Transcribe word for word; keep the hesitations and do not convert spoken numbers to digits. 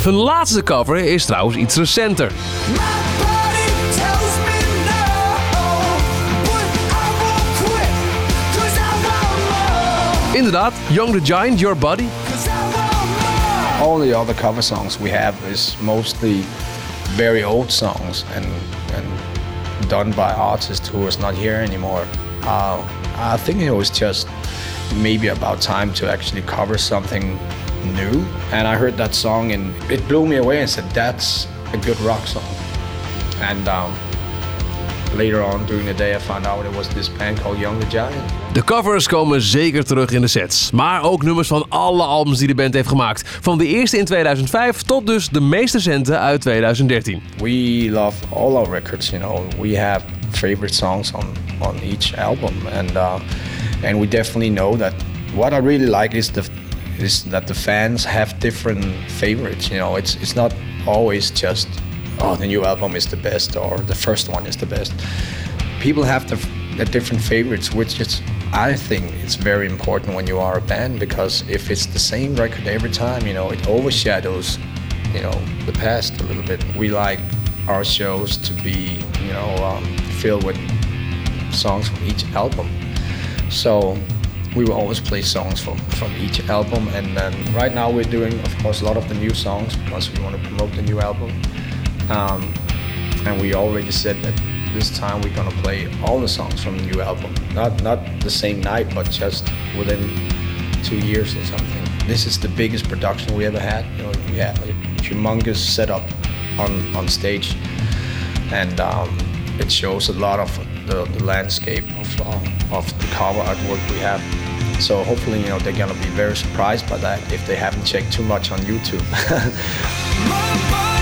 Hun laatste cover is trouwens iets recenter. Inderdaad, Young the Giant, Your Body. All the other cover songs we have is mostly very old songs and, and done by artists who is not here anymore. Uh, I think it was just maybe about time to actually cover something new. And I heard that song and it blew me away and said, that's a good rock song. And um, later on during the day I found out it was this band called Young the Giant. De covers komen zeker terug in de sets. Maar ook nummers van alle albums die de band heeft gemaakt. Van de eerste in tweeduizend vijf tot dus de meest recente uit tweeduizend dertien. We love all our records, you know. We have favorite songs on, on each album. And, uh, and we definitely know that what I really like is, the, is that the fans have different favorites. You know, it's, it's not always just, oh, the new album is the best or the first one is the best. People have the, the different favorites, which is, I think it's very important when you are a band, because if it's the same record every time, you know, it overshadows, you know, the past a little bit. We like our shows to be, you know, um, filled with songs from each album. So we will always play songs from, from each album. And then right now we're doing, of course, a lot of the new songs because we want to promote the new album. Um, and we already said that this time we're gonna play all the songs from the new album. Not not the same night, but just within two years or something. This is the biggest production we ever had. You know, we had a humongous setup on, on stage, and um, it shows a lot of the, the landscape of uh, of the cover artwork we have. So hopefully, you know, they're gonna be very surprised by that if they haven't checked too much on YouTube.